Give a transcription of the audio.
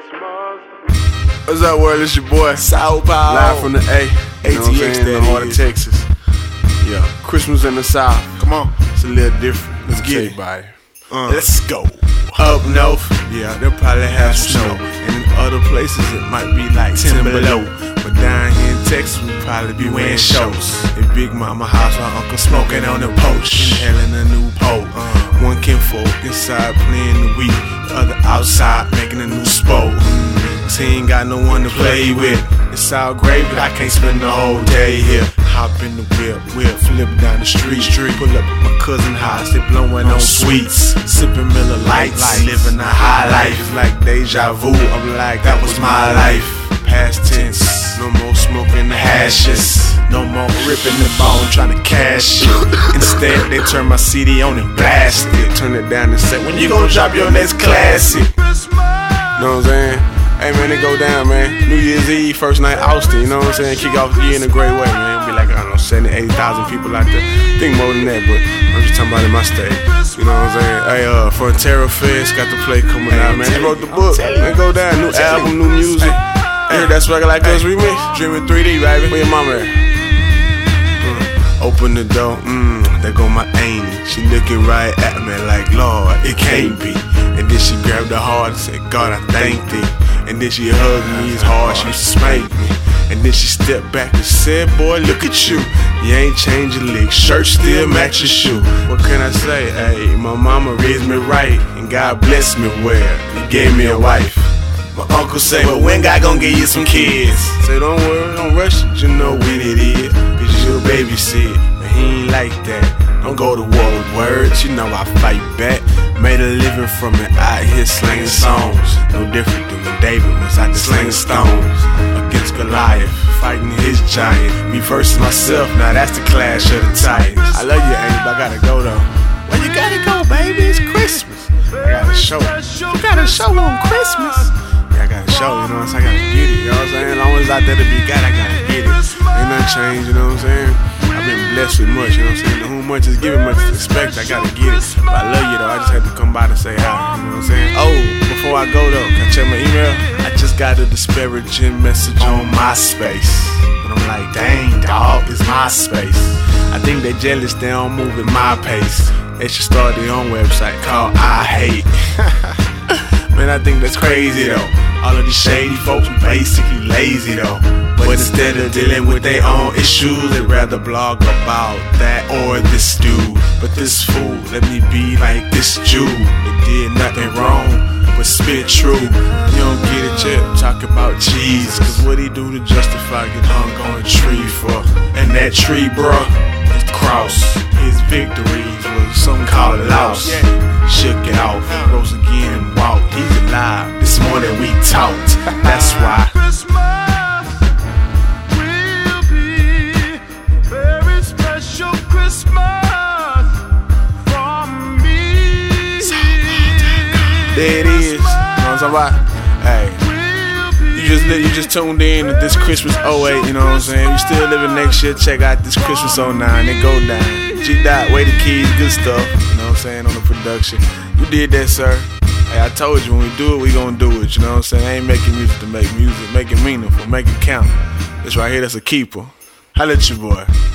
What's up, world? It's your boy Sao Paulo, live from the A. You know what I'm saying? In the heart of Texas. Yeah, Christmas in the South. Come on, it's a little different. Let's get it. Let's go. Up north, yeah, they'll probably have snow. And in other places it might be like 10 below. But down here in Texas we'll probably be wearing shorts. In Big Mama house, my uncle smoking on the porch, inhaling a new pole. One kinfolk inside playing the Wii, the other outside making a new sport. Cause he ain't got no one to play with. It's all great, but I can't spend the whole day here. Hop in the whip, flip down the street. Pull up at my cousin's house, they blowing on sweets, sipping Miller Lights, living a high life. It's like deja vu, I'm like, that was my life. Past tense, no more smoking the hashes, no more ripping the bone trying to cash it. Instead, they turn my CD on and blast it. Turn it down and say, when you gonna drop your next classic? Know what I'm saying? Hey man, it go down, man. New Year's Eve, first night Austin, you know what I'm saying? Kick off the year in a great way, man. It'll be like, I don't know, 70,000, 80,000 people out there. Think more than that, but I'm just talking about in my state. You know what I'm saying? Hey, Frontera Fest got the play coming out, man. He wrote the book. Man, go down. New album, new music. Hey, that's Swagger Like Us remix. Dreaming 3D, baby. Where your mama at? Open the door, there go my Amy. She looking right at me like, Lord, it can't be. And then she grabbed her heart and said, God, I thank thee. And then she hugged me as hard, she used to spank me. And then she stepped back and said, boy, look at you. You ain't changed your leg, shirt still match your shoe. What can I say? Hey, my mama raised me right, and God blessed me well. He gave me a wife. My uncle say, well, when God gon' give you some kids? Say, don't worry, don't rush it, you know when it is. Cause you'll babysit, but he ain't like that. Don't go to war with words, you know I fight back. Made a living from it out here slanging songs. No different than when David was out there slanging stones. Against Goliath, fighting his giant. Me versus myself, now that's the clash of the titans. I love you, Abe, I gotta go though. Well, you gotta go, baby, it's Christmas. I got a show. You got a show on Christmas. I got a show, you know what I'm saying? I gotta get it, you know what I'm saying? As long as it's out there to be got, I gotta get it. Ain't nothing changed, you know what I'm saying? I've been blessed with much, you know what I'm saying? To whom much is given, much is expected, I gotta get it. But I love you though, I just had to come by to say hi, you know what I'm saying? Oh, before I go though, can I check my email? I just got a disparaging message on MySpace. And I'm like, dang dog, it's MySpace. I think they jealous, they don't move at my pace. They should start their own website called I Hate. Man, I think that's crazy though. All of these shady folks are basically lazy though. But instead of dealing with their own issues, they'd rather blog about that or this dude. But this fool, let me be like this Jew. They did nothing wrong, but spit true. You don't get it yet, talk about cheese. Cause what he do to justify get hung on a tree for? And that tree, bruh, his cross. His victories was some call it loss. Shook it off, rose again and walked. He's alive, this morning we talked. That's why Christmas will be a very special Christmas for me. There it is. You know what I'm talking about? Hey, you just tuned in to this Christmas 08, you know what I'm saying? You still living next year, check out this Christmas 09, it go down. G-Dot, Way the Keys, good stuff, you know what I'm saying, on the production. You did that, sir. Hey, I told you, when we do it, we gonna do it, you know what I'm saying? I ain't making music to make music, make it meaningful, make it count. This right here, that's a keeper. Holla at your boy.